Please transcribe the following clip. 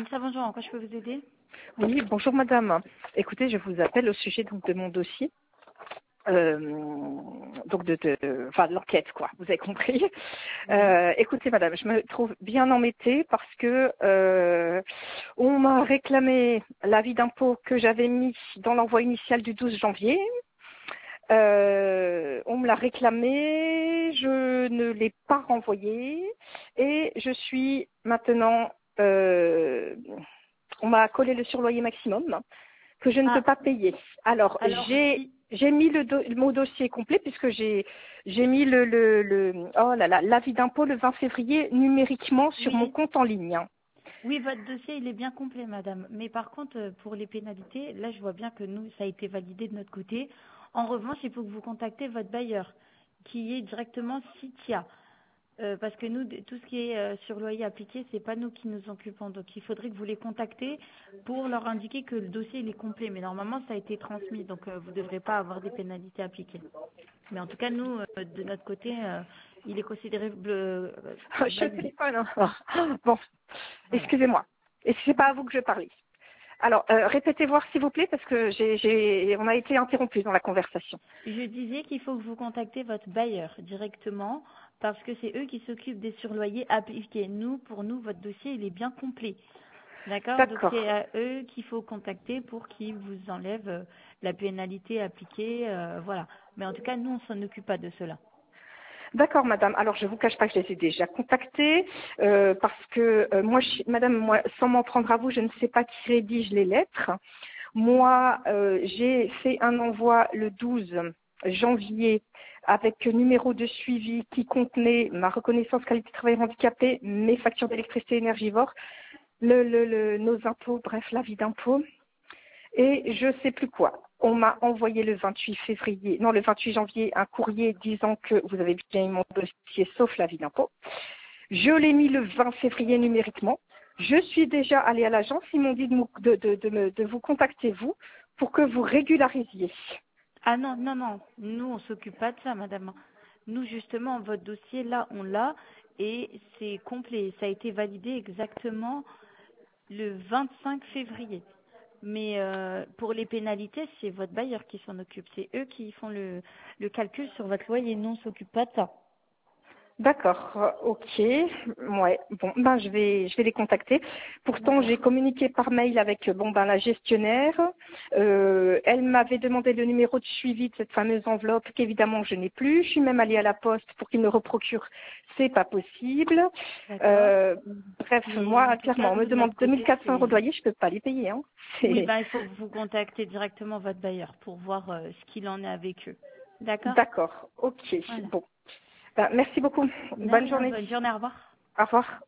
Alsa, bonjour, en quoi je peux vous aider? Oui, bonjour madame. Écoutez, je vous appelle au sujet donc de mon dossier, donc enfin de l'enquête quoi. Vous avez compris. Écoutez madame, je me trouve bien embêtée parce que on m'a réclamé l'avis d'impôt que j'avais mis dans l'envoi initial du 12 janvier. On me l'a réclamé, je ne l'ai pas renvoyé et je suis maintenant on m'a collé le surloyer maximum que je ne peux pas payer. Alors, si, j'ai mis mon dossier complet puisque j'ai mis oh là là, l'avis d'impôt le 20 février numériquement sur mon oui, compte en ligne. oui, votre dossier, il est bien complet, madame. Mais par contre, pour les pénalités, là, je vois bien que nous, ça a été validé de notre côté. En revanche, il faut que vous contactez votre bailleur, qui est directement Citia. Parce que nous, tout ce qui est sur loyer appliqué, c'est pas nous qui nous occupons. Donc, il faudrait que vous les contactez pour leur indiquer que le dossier il est complet. Mais normalement, ça a été transmis, donc vous ne devrez pas avoir des pénalités appliquées. Mais en tout cas, nous, de notre côté, il est considéré Je validé. téléphone. Bon, Voilà. excusez-moi. Et c'est pas à vous que je parlais. Alors, répétez voir s'il vous plaît parce que on a été interrompu dans la conversation. Je disais qu'il faut que vous contactez votre bailleur directement parce que c'est eux qui s'occupent des surloyers appliqués. Nous, pour nous, votre dossier, il est bien complet. D'accord? Donc D'accord. c'est à eux qu'il faut contacter pour qu'ils vous enlèvent la pénalité appliquée. Voilà. Mais en tout cas, nous, on s'en occupe pas de cela. D'accord, madame. Alors, je vous cache pas que je les ai déjà contactés parce que moi, madame, moi, sans m'en prendre à vous, je ne sais pas qui rédige les lettres. Moi, j'ai fait un envoi le 12 janvier avec numéro de suivi qui contenait ma reconnaissance qualité de travailleur handicapé, mes factures d'électricité énergivore, nos impôts, bref, l'avis d'impôt. Et je sais plus quoi. On m'a envoyé le 28 janvier, un courrier disant que vous avez bien eu mon dossier sauf l'avis d'impôt. Je l'ai mis le 20 février numériquement. Je suis déjà allée à l'agence. Ils m'ont dit de vous contacter, vous, pour que vous régularisiez. Ah non, non, non. Nous, on s'occupe pas de ça, madame. Nous, justement, votre dossier, là, on l'a et c'est complet. Ça a été validé exactement le 25 février. Mais pour les pénalités, c'est votre bailleur qui s'en occupe. C'est eux qui font le calcul sur votre loyer. Nous, on s'occupe pas de ça. D'accord, ok. Ouais, bon, ben je vais les contacter. Pourtant, D'accord. j'ai communiqué par mail avec la gestionnaire. Elle m'avait demandé le numéro de suivi de cette fameuse enveloppe qu'évidemment je n'ai plus. Je suis même allée à la poste pour qu'ils me reprocurent. C'est pas possible. D'accord. Bref, Mais en moi, tout cas, clairement, on me nous, de demande notre côté, 2400 euros c'est... de loyer, je peux pas les payer. Hein. Oui, C'est ben, il faut que vous contactez directement votre bailleur pour voir ce qu'il en est avec eux. D'accord? d'accord, ok. Voilà. Bon, ben, merci beaucoup. De Bonne rien. journée. Bonne journée. Au revoir. Au revoir.